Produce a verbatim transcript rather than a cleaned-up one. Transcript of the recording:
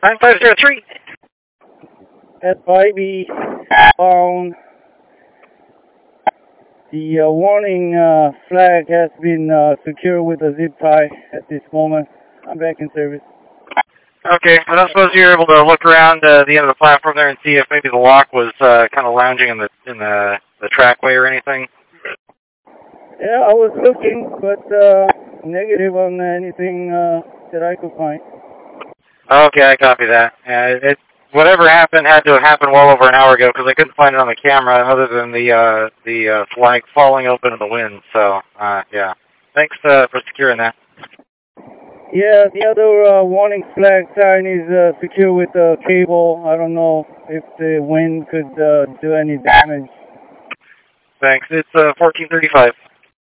nine five zero three. F I B found. The uh, warning uh, flag has been uh, secured with a zip tie at this moment. I'm back in service. Okay, I don't suppose you're able to look around uh, the end of the platform there and see if maybe the lock was uh, kind of lounging in the in the, the trackway or anything? Yeah, I was looking, but uh, negative on anything uh, that I could find. Okay, I copy that. Uh, it, whatever happened had to have happened well over an hour ago because I couldn't find it on the camera other than the uh, the uh, flag falling open in the wind. So, uh, yeah. Thanks uh, for securing that. Yeah, the other uh, warning flag sign is uh, secure with a cable. I don't know if the wind could uh, do any damage. Thanks. It's uh, fourteen thirty-five.